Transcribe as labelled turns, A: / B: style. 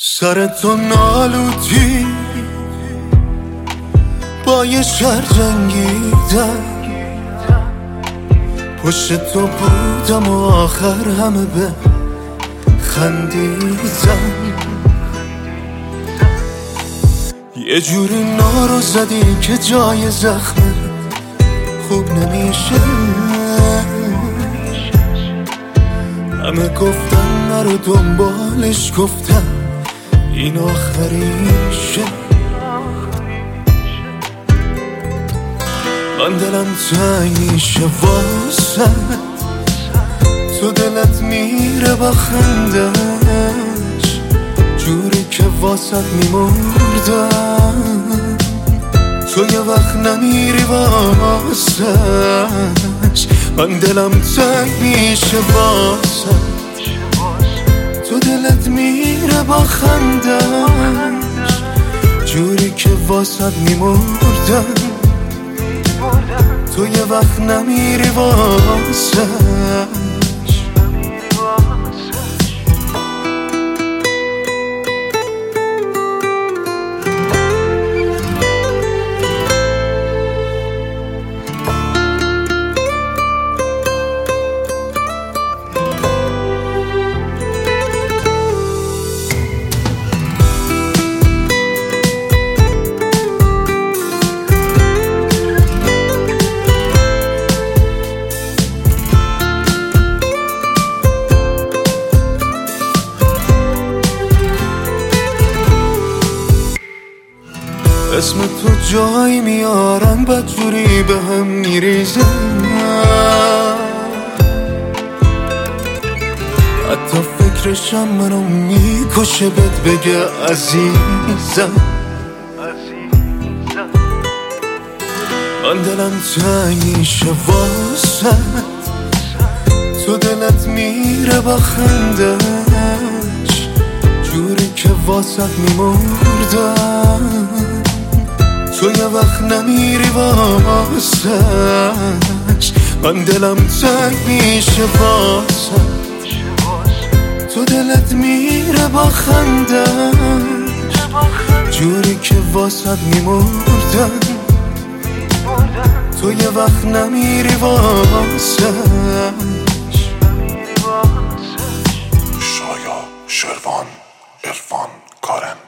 A: سر تو نالودی با یه شهر جنگیدم، پشت تو بودم و آخر همه به خندیدم. یه جوری نارو زدی که جای زخمه خوب نمیشه. همه گفتن نرو دنبالش، گفتم این آخریشه. من دلم تنگ میشه واسه تو، دلت میره با خندش جوری که واسط میمردم. تو یه وقت نمیری واسش، من دلم تنگ میشه واسه تو، دلت میره با خندش جوری که واسط میمردم. تو یه وقت نمیری واسش. اسم تو جایی میارن بدجوری به هم میریزن، حتی فکرشم منو میکشه بهت بگه عزیزم. من دلم تنگ میشه واسه تو، دلت میره با خندش جوری که واسط میمردم. تو یه وقت نمیری واسش، من دلم تنگ میشه واسه تو، دلت میره با خندش جوری که واسط میمردم. تو یه وقت نمیری واسش.
B: شایا، شروان، عرفان، کارن.